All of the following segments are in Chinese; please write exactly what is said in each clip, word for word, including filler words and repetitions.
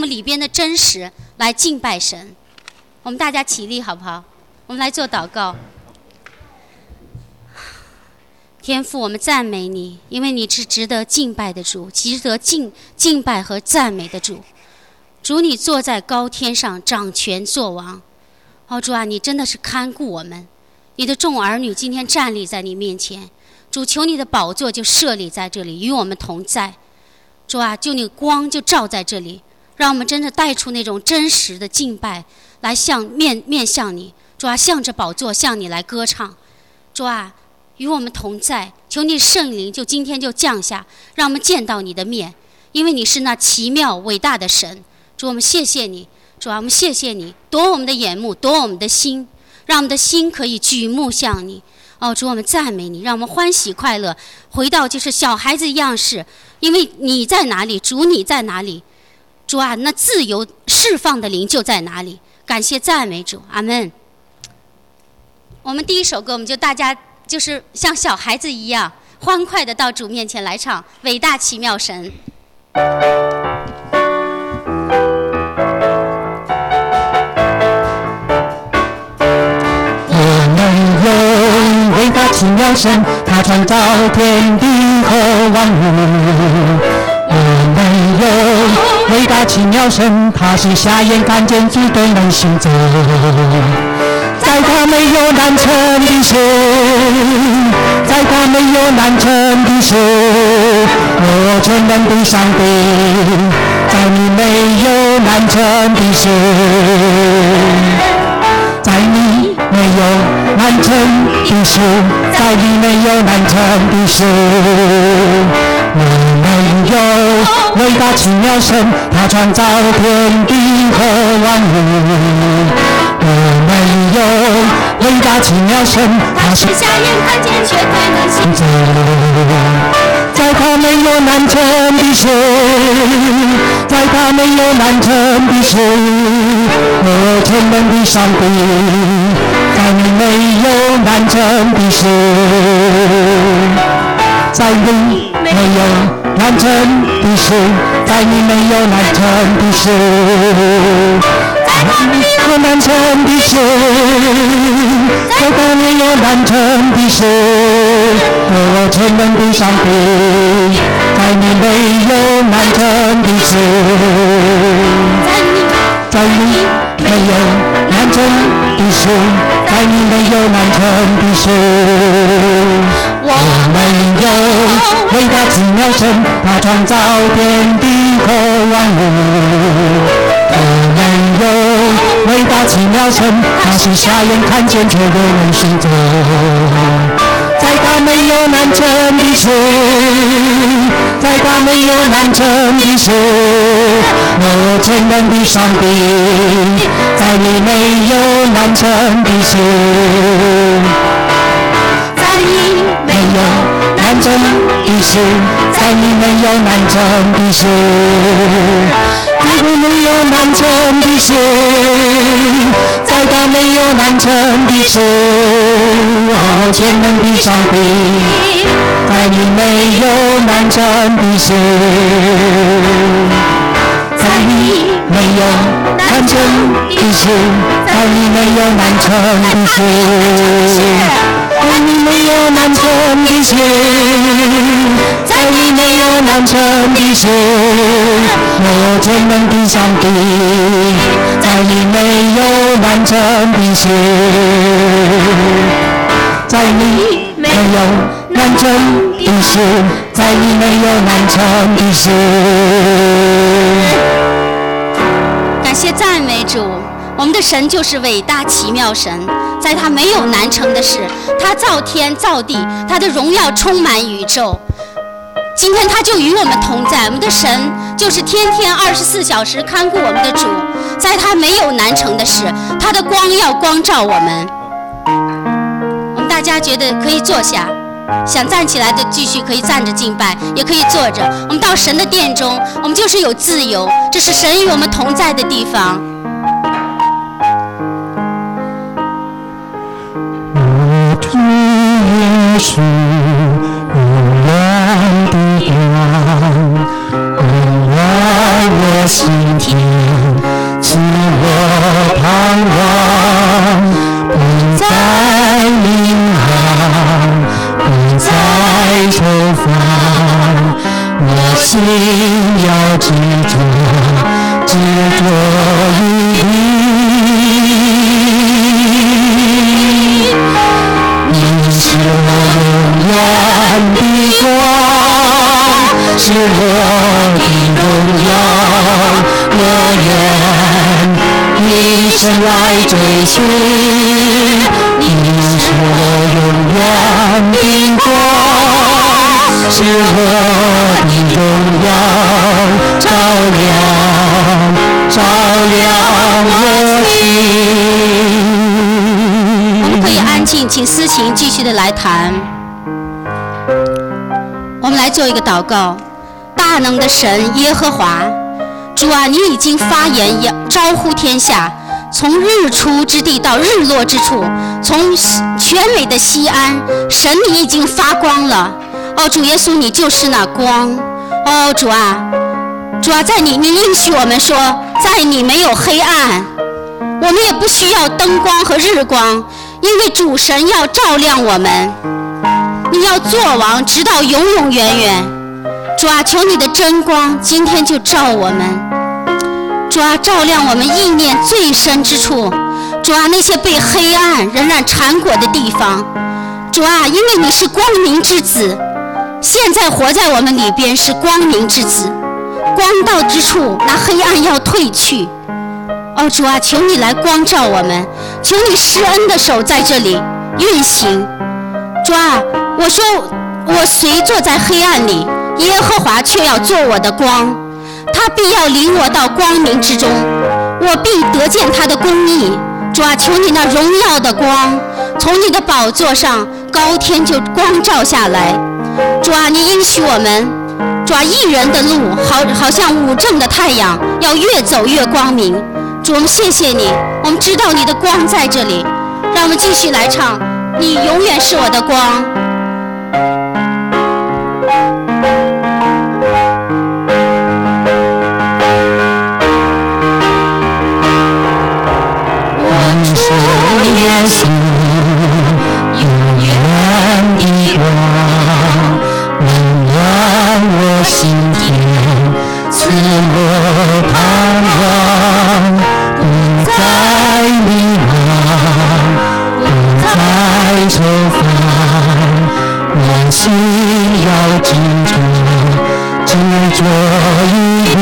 我们里边的真实来敬拜神。我们大家起立好不好？我们来做祷告。天父，我们赞美你，因为你是值得敬拜的主，值得敬敬拜和赞美的主。主，你坐在高天上，掌权作王。哦，主啊，你真的是看顾我们。你的众儿女今天站立在你面前，主，求你的宝座就设立在这里，与我们同在。主啊，就你光就照在这里，让我们真的带出那种真实的敬拜，来向面面向你。主啊，向着宝座向你来歌唱。主啊，与我们同在，求你圣灵就今天就降下，让我们见到你的面，因为你是那奇妙伟大的神。主，我们谢谢你。主啊，我们谢谢你，夺我们的眼目，夺我们的心，让我们的心可以举目向你。哦，主，我们赞美你，让我们欢喜快乐，回到就是小孩子样式，因为你在哪里，主你在哪里。主啊，那自由释放的灵就在哪里。感谢赞美主，阿们。我们第一首歌，我们就大家就是像小孩子一样欢快的到主面前来唱伟大奇妙神。 伟大奇妙神，他创造天地和万物。我们有伟大奇妙神，他是瞎眼看见，主对人行走。在他没有难成的事，在他没有难成的事，我全能的上帝，在你没有难成的事，在你没有难成的事，在你没有难成的事。我们有伟大奇妙神，他创造天地和万物。我们有伟大奇妙神，他是瞎眼看见却对人行走。 在他没有难成的事，在他没有难成的事，我全能的上帝，在你没有难成的事，在你没有难成的事，在你没有难成的事，在他没有难成的事，在他没有难成的事，我全能的上帝，在你没有难成的事，在你没有难成的事，在你没有难成的事。我们有伟大奇妙神，他创造天地和万物。我们有伟大奇妙神，他是瞎眼看见却为人行走。在他没有难成的事，在他没有难成的事，我全能的上帝，在你没有难成的事，在你没有难成的事，在你没有难成的事，在你没有难成的事，在他没有难成的事，我全能的上帝，在你没有难成的事，在你没有难成的事，在你没有难成的事，在你没有难成的事，在你没有难成的事，我全能的上帝，在你没有难成的事，在你没有难成的事，在你没有难成的事。 感谢赞美主，我们的神就是伟大奇妙神，在他没有难成的事，他造天造地，他的荣耀充满宇宙。今天他就与我们同在，我们的神就是天天二十四小时看顾我们的主，在他没有难成的事，他的光要光照我们。我们大家觉得可以坐下，想站起来的继续可以站着敬拜，也可以坐着。我们到神的殿中，我们就是有自由，这是神与我们同在的地方。 我主耶稣荣耀的光，荣耀我心田。 来追寻，你是我永远的光，是我的荣耀，照亮照亮我心。 我们可以安静，请思琴继续的来弹。我们来做一个祷告。大能的神耶和华，主啊，你已经发言招呼天下，从日出之地到日落之处，从全美的西安，神你已经发光了。哦，主耶稣，你就是那光。哦，主啊，主啊，在你，你应许我们说，在你没有黑暗，我们也不需要灯光和日光，因为主神要照亮我们，你要作王，直到永永远远。主啊，求你的真光今天就照我们，主啊，照亮我们意念最深之处，主啊，那些被黑暗仍然缠裹的地方，主啊，因为你是光明之子，现在活在我们里边是光明之子，光到之处那黑暗要退去。哦，主啊，求你来光照我们，求你施恩的手在这里运行。主啊，我说我虽坐在黑暗里，耶和华却要做我的光，他必要领我到光明之中，我必得见他的公义。主啊，求你那荣耀的光从你的宝座上高天就光照下来。主啊，你应许我们，主啊，义人的路好好像午正的太阳，要越走越光明。主，我们谢谢你，我们知道你的光在这里，让我们继续来唱，你永远是我的光。 耶稣永远的光，温暖我心田，赐我盼望，不再迷茫，不再愁烦，我心要执着，执着于你。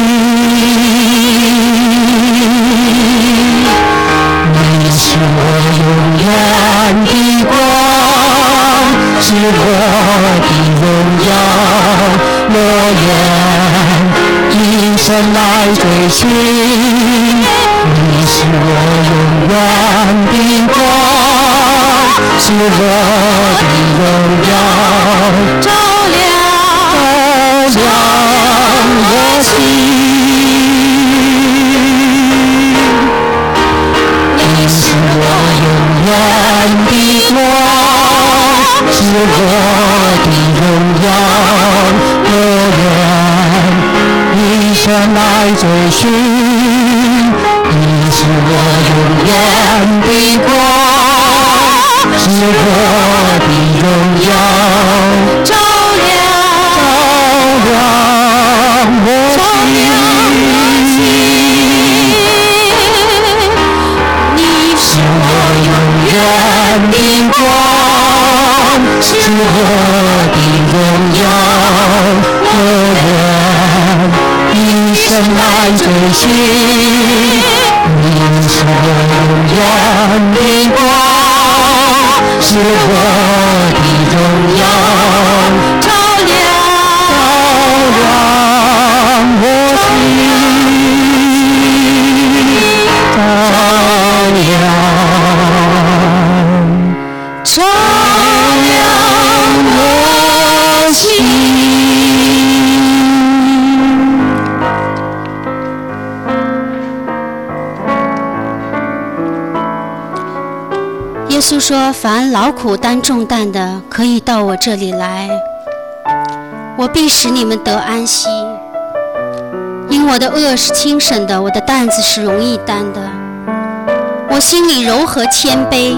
是我永远的光，是我的荣耀，我愿一生来追寻。你是我永远的光，是我的荣耀，照亮照亮我心。是我永远的光，是我的荣耀，我愿一生来追寻。你是我永远的光，是我的荣耀，照亮照亮我心。是我永远的光，是我的荣耀，我愿一生来追寻。你是我永远的光，是我的荣耀，照亮照亮我心。照亮，照亮我心。 耶稣说：“凡劳苦担重担的，可以到我这里来，我必使你们得安息。因我的恶是轻省的，我的担子是容易担的。我心里柔和谦卑。”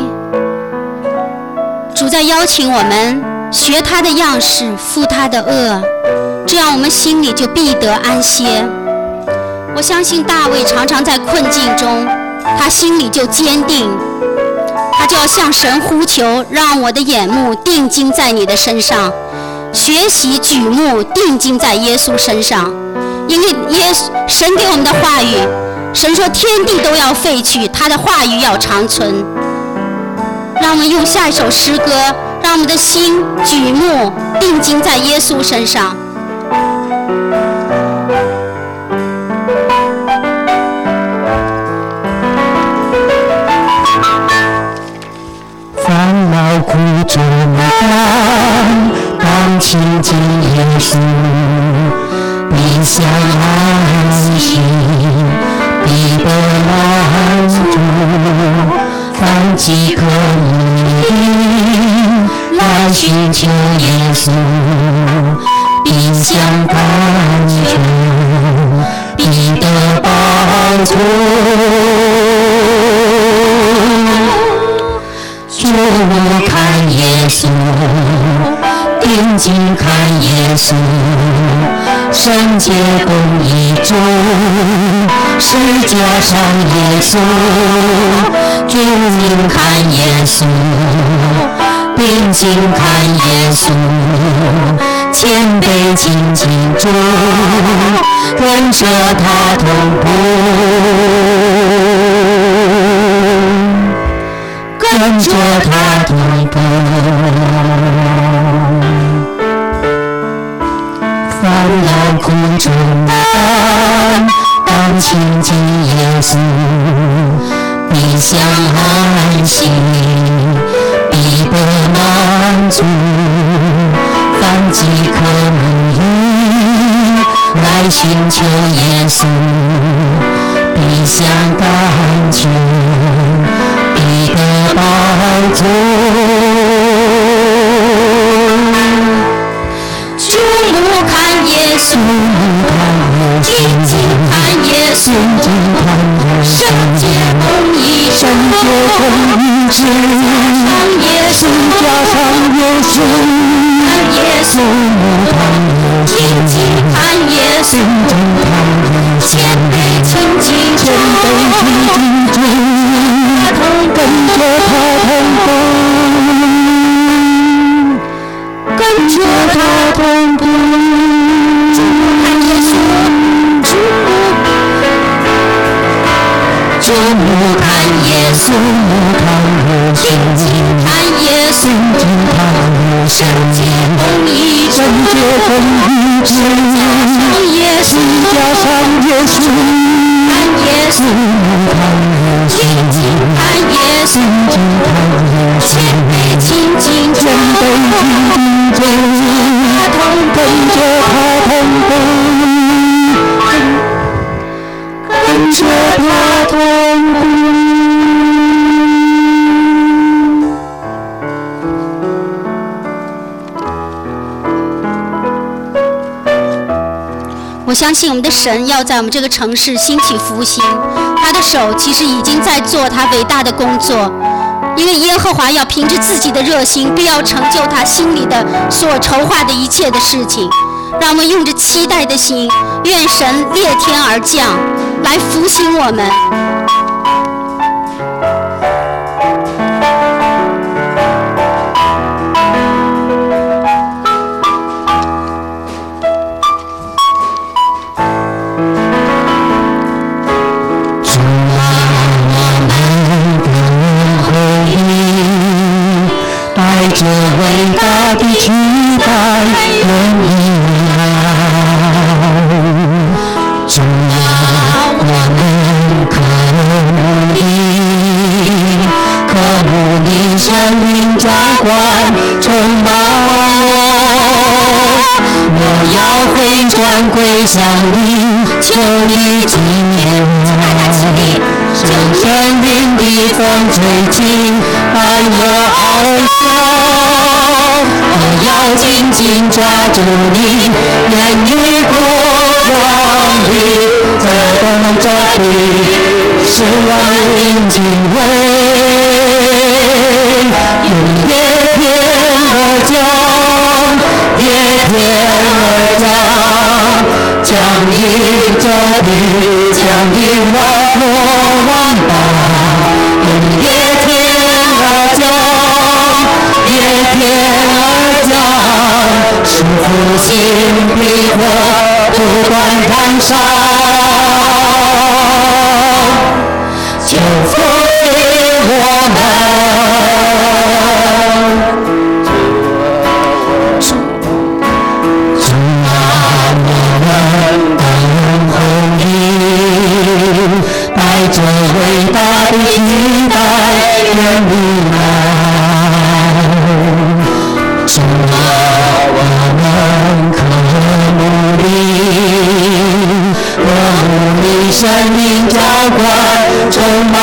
主在邀请我们学他的样式，负他的恶，这样我们心里就必得安歇。我相信大卫常常在困境中，他心里就坚定，他就要向神呼求，让我的眼目定睛在你的身上，学习举目定睛在耶稣身上。因为耶稣神给我们的话语， 神说天地都要废去，他的话语要长存。让我们用下一首诗歌，让我们的心举目定睛在耶稣身上。 烦恼苦重担，当亲近耶稣，必享安息，必得满足。凡饥渴慕义，来寻求耶稣，必享甘泉，必得饱足。注目看耶稣，定睛看耶稣，圣洁公义主，十架上耶稣。注目看耶稣，定睛看耶稣，谦卑亲近主，跟着他同步。跟着他同步，烦恼苦重担，当亲近耶稣，必享安息，必得满足。凡饥渴慕义，来寻求耶稣，必享甘泉，必得饱足。注目看耶稣，定睛看耶稣，圣洁公义主，十架上耶稣，看耶稣，定睛看耶稣，谦卑亲近主，跟着他同步，跟着他同步。注目看耶稣，定睛看耶稣，圣洁公义主，十架上耶稣，看耶稣，定睛看耶稣，谦卑亲近主，跟着他同步，跟着他同步。 我相信我们的神要在我们这个城市兴起复兴，他的手其实已经在做他伟大的工作，因为耶和华要凭着自己的热心，必要成就他心里的所筹划的一切的事情。让我们用着期待的心，愿神裂天而降，来复兴我们。这伟大的期待人意了，主啊，我们渴慕你，渴慕你生命浇灌充满我，我要回转归向你，求你纪念我，将生命的风吹进，爱我翱翔。我要紧紧抓住你，言语过往里，这等着你，是我灵敬畏。用叶片而讲，叶片而讲，将你这里，将你我过往吧。用叶片而讲，叶片而讲，是复兴的火不断燃烧。 的期待愿你来。主啊，我们可努力，可努力生命浇灌充满，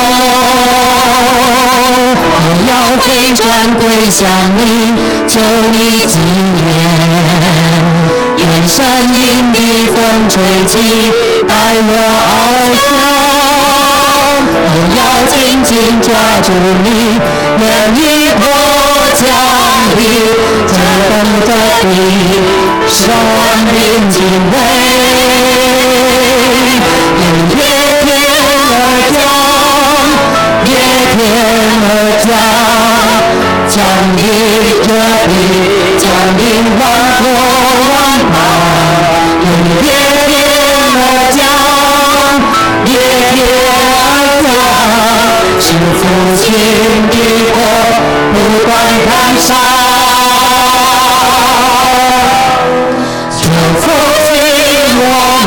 我要回转归向你，求你纪念。愿神灵的风吹起，带我翱翔。我要紧紧抓住你，愿你破降临，这等着你，生命敬畏。因越天而降，越天而降，降临这地，降临万国万邦。因越天而降，越天而降，是父亲的火不断燃烧。求复兴我们。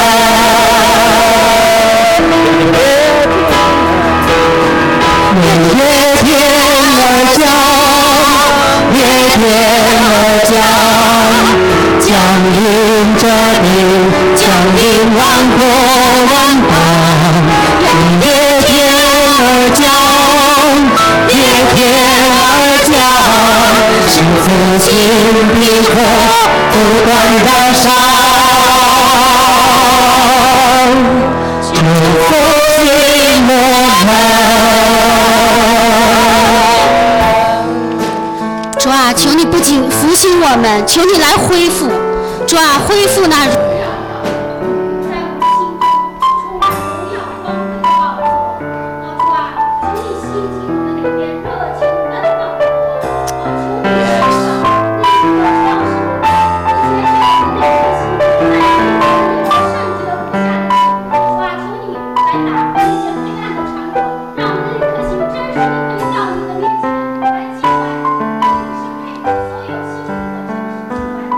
越天而降，越天而降，降临这地，降临万国万邦。越天而降，越天而降，是复兴的火不断燃烧。求复兴我们。 主啊，求你不仅复兴我们，求你来恢复。主啊，恢复那荣耀，在我们心中充满荣耀光辉的宝座。主啊，求你兴起我们里边热情奔放的火。求你释放那一颗降生的，那些让我们内心在里面有圣洁无瑕的心。主啊，求你来打破一些黑暗的缠裹，让我们的一颗心真实的回到你的面前来敬拜。所有心灵和诚实敬拜。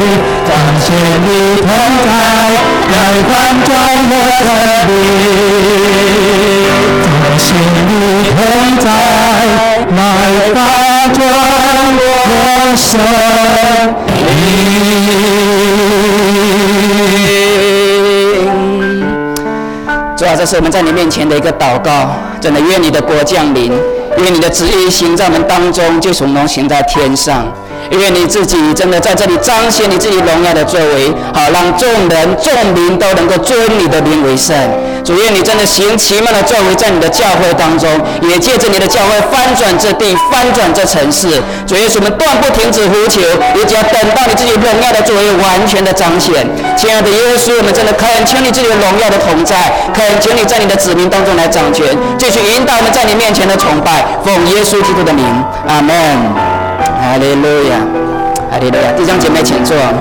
谢你同在，来翻转我生命。 来翻转我生命。主啊，这是我们在你面前的一个祷告，真的愿你的国降临，愿你的旨意行在我们当中，就如同行在天上。愿你自己真的在这里彰显你自己荣耀的作为，好让众人众民都能够尊你的名为圣。主，愿你真的行奇妙的作为在你的教会当中，也借着你的教会翻转这地，翻转这城市。主耶稣，我们断不停止呼求，也只要等到你自己荣耀的作为完全的彰显。亲爱的耶稣，我们真的恳求你自己的荣耀的同在，恳求你在你的子民当中来掌权，继续引导我们在你面前的崇拜，奉耶稣基督的名，阿门。哈利路亚，哈利路亚！弟兄姐妹，请坐。